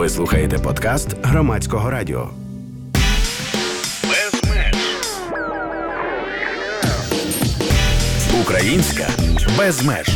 Ви слухаєте подкаст Громадського радіо. Без меж. Українська без меж.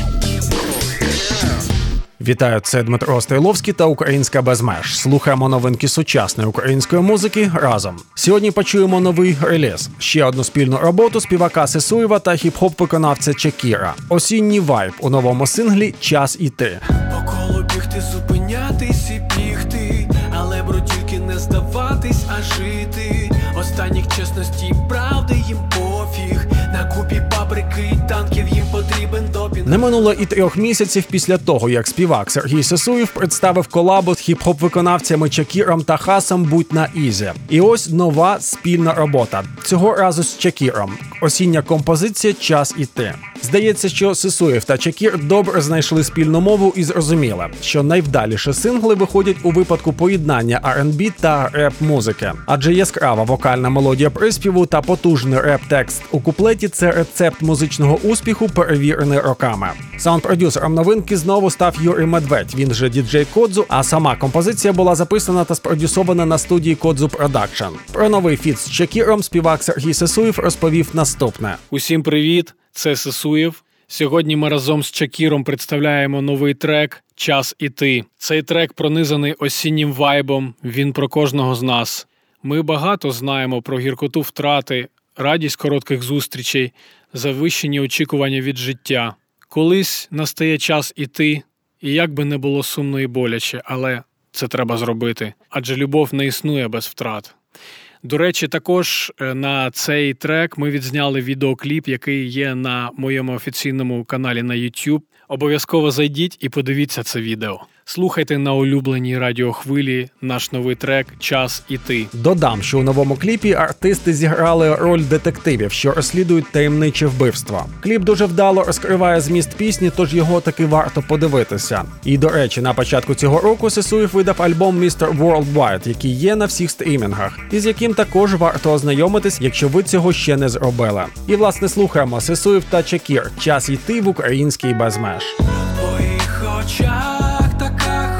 Вітаю, це Дмитро Стойловський та Українська без меж. Слухаємо новинки сучасної української музики разом. Сьогодні почуємо новий реліз. Ще одну спільну роботу співака Сесуєва та хіп-хоп-виконавця Чакіра. Осінній вайб у новому синглі «Час іти». По колу бігти, зупинятись і бігти, але бродівки не здаватись, а жити. Останніх чесності і правди їм пофіг. На купі паприки і танків їм потрібен допінг. Не минуло і 3 місяців після того, як співак Сергій Сесуєв представив колабу з хіп-хоп-виконавцями Чакіром та Хасом «Будь на ізі». І ось нова спільна робота. Цього разу з Чакіром. Осіння композиція «Час іти». Здається, що Сесуєв та Чакір добре знайшли спільну мову і зрозуміли, що найвдаліші сингли виходять у випадку поєднання R&B та реп-музики. Адже яскрава вокальна мелодія приспіву та потужний реп-текст у куплеті – це рецепт музичного успіху, перевірений роками. Саунд-продюсером новинки знову став Юрій Медведь, він же діджей Кодзу, а сама композиція була записана та спродюсована на студії Кодзу Продакшн. Про новий фіт з Чакіром співак Сергій Сесуєв розповів наступне. Усім привіт, це Сесуєв. Сьогодні ми разом з Чакіром представляємо новий трек «Час іти». Цей трек пронизаний осіннім вайбом, він про кожного з нас. Ми багато знаємо про гіркоту втрати, радість коротких зустрічей, завищені очікування від життя. Колись настає час іти, і як би не було сумно і боляче, але це треба зробити, адже любов не існує без втрат. До речі, також на цей трек ми відзняли відеокліп, який є на моєму офіційному каналі на YouTube. Обов'язково зайдіть і подивіться це відео. Слухайте на улюбленій радіохвилі наш новий трек «Час іти». Додам, що у новому кліпі артисти зіграли роль детективів, що розслідують таємниче вбивство. Кліп дуже вдало розкриває зміст пісні, тож його таки варто подивитися. І, до речі, на початку цього року Сесуєв видав альбом Mr. Worldwide, який є на всіх стрімінгах, і з яким також варто ознайомитись, якщо ви цього ще не зробили. І, власне, слухаємо Сесуєв та Чакір «Час іти» в українській без меж. В твоїх очах така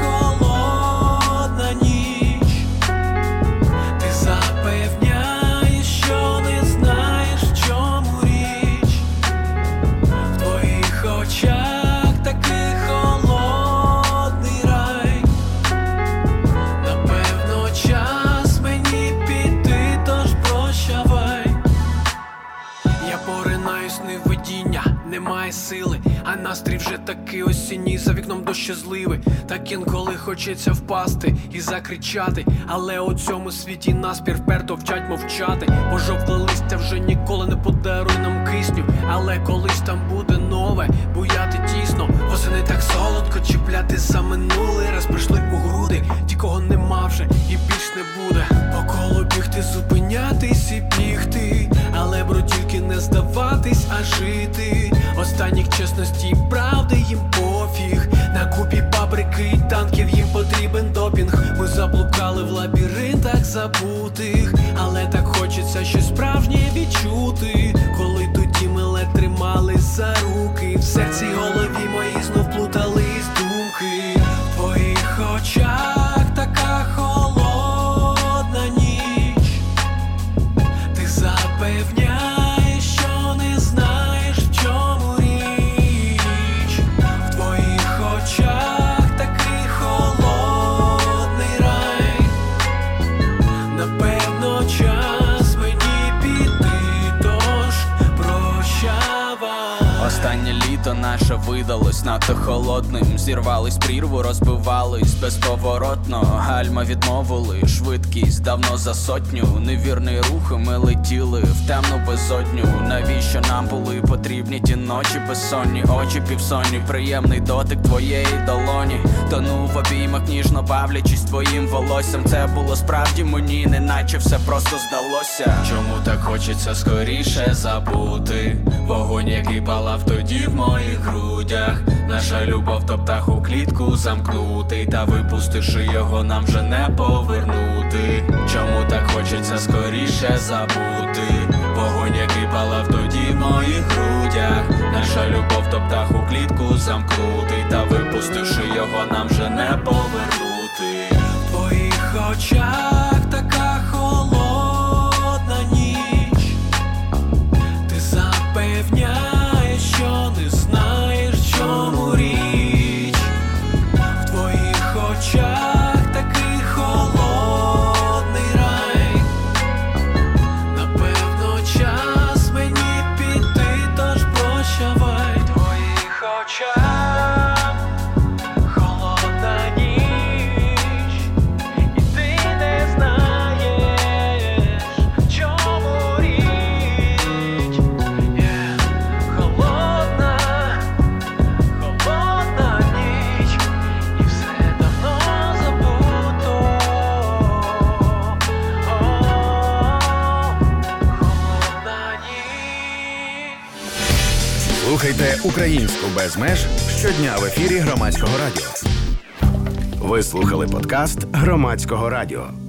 холодна ніч. Ти запевняєш, що не знаєш, в чому річ. В твоїх очах такий холодний рай. Напевно, час мені піти, тож прощавай. Я поринаю сни видіння, немає сили, а настрій вже такий осінній, за вікном дощ зливи. Так інколи хочеться впасти і закричати, але у цьому світі наспір вперто вчать мовчати. Пожовкле листя вже ніколи не подарує нам кисню, але колись там буде нове, буяти тісно. Восени так солодко чіпляти за минулий раз, прийшли у груди ті, кого нема вже і більш не буде. По колу бігти, зупинятись і бігти, але бродівки не здаватись, а жити. Останніх чесності і правди їм пофіг. На купі паприки і танків їм потрібен допінг. Ми заблукали в лабіринтах забутих, але так хочеться щось справжнє відчути. Коли тоді ми ледь тримались за руки, в серці й голові мої знов плутались думки. В твоїх очах така холодна ніч. Ти запевняєш, що не знаєш, в чому річ. В твоїх очах такий холодний рай. Напевно, час мені піти, тож прощавай. Останнє літо наше видалось надто холодним. Зірвались прірву, розбивались безповоротно. Гальма відмовили, швидкість давно за сотню. Невірний рух, ми летіли в темну безодню. Навіщо нам були потрібні ті ночі безсонні? Очі півсонні, приємний дотик твоєї долоні. Тонув в обіймах, ніжно бавлячись твоїм волоссям. Це було справді мені, неначе все просто здалося. Чому так хочеться скоріше забути вогонь, який палав тоді в моїх грудях? Наша любов то птах у клітку замкнутий, та випустивши його нам вже не повернути. Чому так хочеться скоріше забути вогонь, який палав тоді в моїх грудях? Наша любов то птах у клітку замкнутий, та випустивши його нам вже не повернути. Слухайте українську без меж щодня в ефірі Громадського радіо. Ви слухали подкаст Громадського радіо.